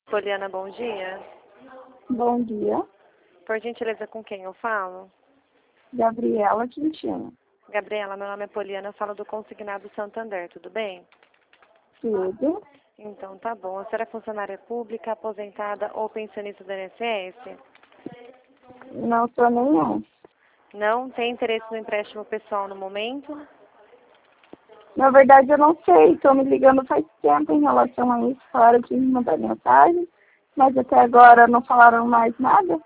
Poliana, bom dia. Bom dia, Por gentileza, com quem eu falo? Gabriela Quintino. Gabriela, meu nome é Poliana, eu falo do Consignado Santander, tudo bem? Tudo? Então, tá bom. A senhora é funcionária pública, aposentada ou pensionista do INSS? Não sou nenhum. Não? Tem interesse no empréstimo pessoal no momento? Na verdade, eu não sei. Estou me ligando faz tempo em relação a isso. Falaram que me mandaram mensagem, mas até agora não falaram mais nada.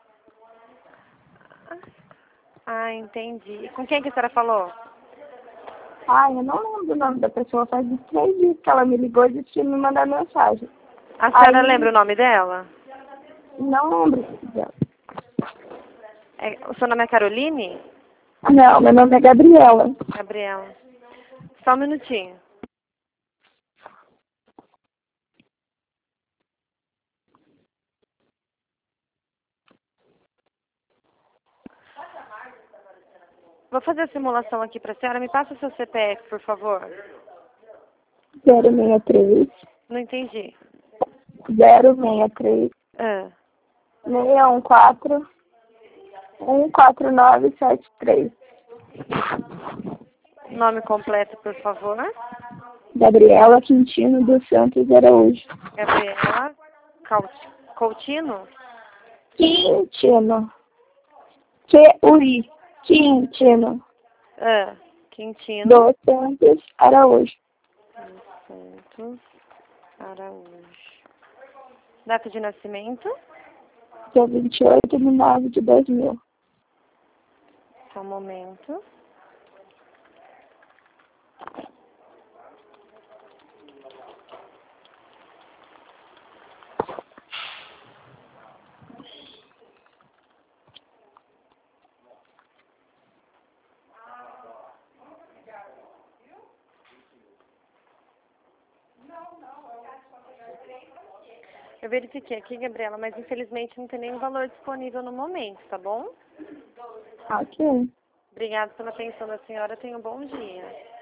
Ah, entendi. Com quem que a senhora falou? Ai, eu não lembro o nome da pessoa. Faz uns 3 dias que ela me ligou e disse que ia me mandar mensagem. A senhora Aí, lembra o nome dela? não lembro dela. O seu nome é Caroline? Não, meu nome é Gabriela. Gabriela. Só um minutinho. Vou fazer a simulação aqui para a senhora. Me passa o seu CPF, por favor. 063 Não entendi. 063 Ah, 614 14973. nome completo, por favor. Gabriela Quintino dos Santos Araújo. Gabriela Coutinho? Quintino. Q-U-I. Quintino. Ah, Quintino Dos Santos Araújo. Santos Araújo. Data de nascimento? Dia 28/9/2000. Só um momento. Eu verifiquei aqui, Gabriela, mas infelizmente não tem nenhum valor disponível no momento, tá bom? Ok. Obrigada pela atenção da senhora. Tenha um bom dia.